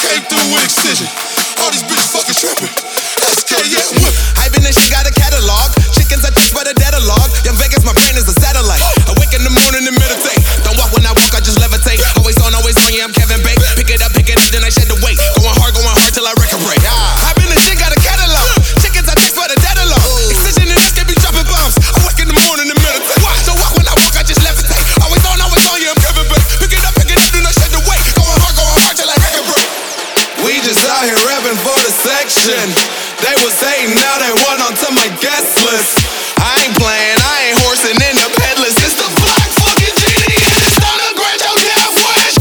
came through with excision. All these bitches fucking tripping. SK, yeah, whip. I been and she got a catalog. Chickens I teach by the dead-a-log. Young Vegas, my brain is a satellite. I wake in the morning and meditate. Don't walk when I walk, I just levitate. Always on, yeah, I'm Kevin Bacon. Pick it up, then I shed the weight. Going hard till I recuperate. I been and she got a catalog. Chickens I teach by the dead-a-log. Excision and SK be dropping bombs. I wake in the morning and meditate. Don't walk when I walk, I just levitate. Always on, yeah, I'm Kevin Bacon. Pick it up, then I shed the weight. Going hard till I recuperate. We just out here rapping for the section. They was hating, now they want onto my guest list. I ain't playing, I ain't horsing in the pedalist. It's the black fucking genie, and it's time to grant your death wish.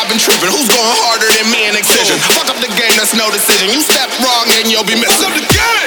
Who's going harder than me in excision? Fuck up the game, that's no decision. You step wrong and you'll be missing. Fuck up the game.